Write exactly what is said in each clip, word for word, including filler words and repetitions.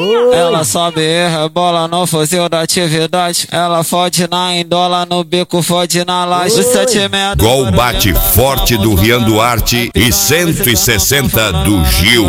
Ela sobe e rebola no fuzil da atividade. Ela fode na indola, no bico fode na laje. Os sete e meia do Gol bate forte do Rian Duarte e cento e sessenta do Gil.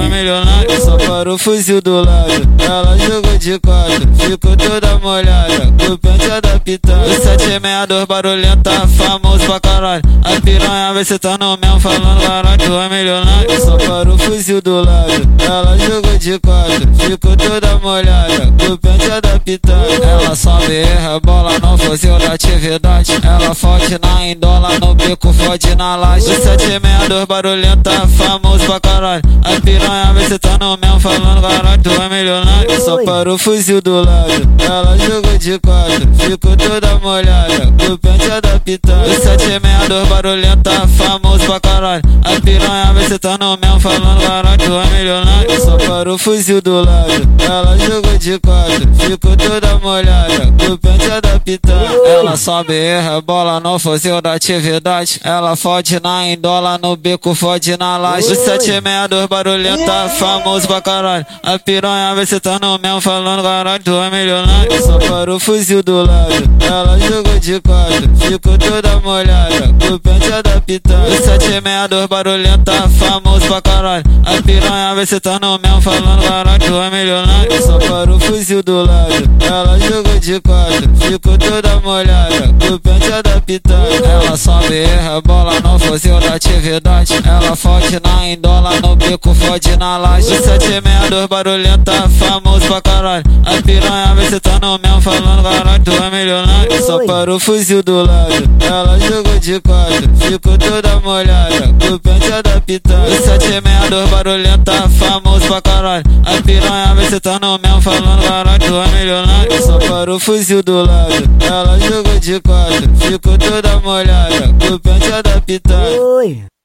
Só para o fuzil do lado. Ela jogou de quatro, ficou toda molhada, com o pente adaptado. Os sete e meia do barulhenta, famoso pra caralho. A piranha vê se tá no mesmo, falando caralho, tu é milionário. Só para o fuzil do lado. Ela jogou de quatro, ficou toda molhada, com o pente adaptado. Ela sobe e rebola no fuzil da atividade. Ela fode na indola, no bico fode na laje. Os sete e meia do barulhenta, famoso pra caralho. A piranha vê se tá no mesmo, falando caralho, tu é milionário. Só para o fuzil do lado. Ela jogou de quatro, ficou toda molhada, com o pente adaptado. Os sete e meia do barulhenta, famoso pra caralho. A piranha vê se tá no mesmo, falando caralho, tu é milionário. Só para o fuzil do lado. Ela jogou de quatro, ficou toda molhada, com o pente adaptado. Ela sobe e rebola no fuzil da atividade. Ela fode na indola, no bico fode na laje. Os sete e meia do barulhenta, famoso pra caralho. A piranha vê se tá no mesmo, falando caralho, tu é milionário. Só para o fuzil do lado. Ela jogou de quatro, ficou toda molhada, com o pente adaptado. Os sete e meia do barulhenta, famoso pra caralho. A piranha vê se tá no mesmo, falando caralho, tu é milionário. Só para o fuzil do lado. Ela jogou de quatro, ficou toda molhada, com o pente adaptado. Ela sobe e rebola no fuzil da atividade. Ela fode na indola, no bico fode na laje. Os sete e meia do barulhenta, famoso pra caralho. A piranha vê se tá no mesmo, falando caralho, tu é milionário. Só para o fuzil do lado. Ela jogou de quatro, ficou toda molhada, com o pente adaptado. Os sete e meia do barulhenta, famoso pra caralho. A piranha vê se tá no mesmo, falando caralho, tu é milionário. Só para o fuzil do lado. Ela jogou de quatro, ficou toda molhada, com o pente adaptado.